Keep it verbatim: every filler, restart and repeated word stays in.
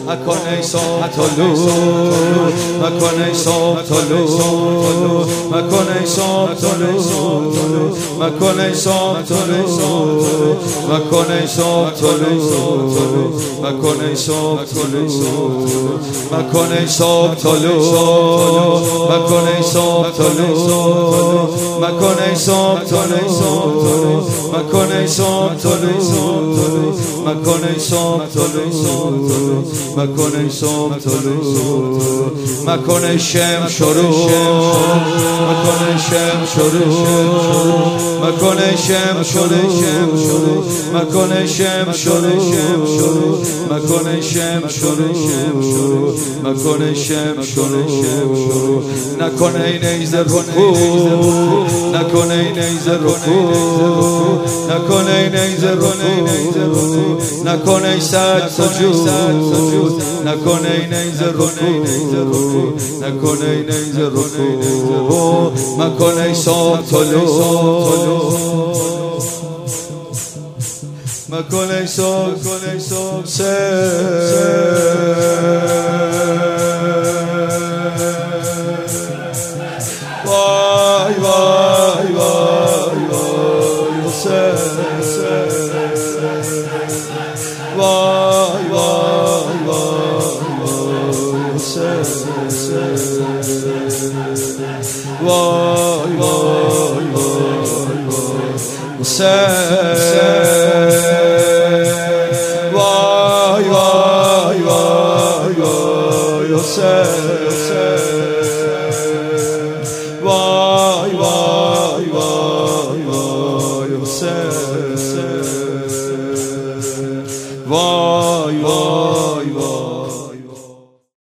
مکن ای صبح طلوع مکن ای صبح طلوع مکن ای صبح طلوع مکن ای صبح طلوع مکن ای صبح طلوع مکن ای صبح طلوع مکن ای صبح طلوع مکن ای صبح طلوع مکن ای صبح طلوع مکن ای صبح طلوع مکن ای صبح طلوع مکن ای صبح طلوع مکن ای شم شروع مکن ای شم شروع مکن ای شم شروع مکن ای شم شروع مکن ای شم شروع مکن ای شم شروع نکن ای نیزه رکوع نکن ای نیزه رکوع نکن ای نیزه رکوع نکن ای سجد سجود نکن ای نیزه رکوع نکن ای نیزه رکوع مکن ای صبح طلوع مکن ای صبح وای وای وای وای وای وای وای وای وای وای وای وای وای وای وای وای وای وای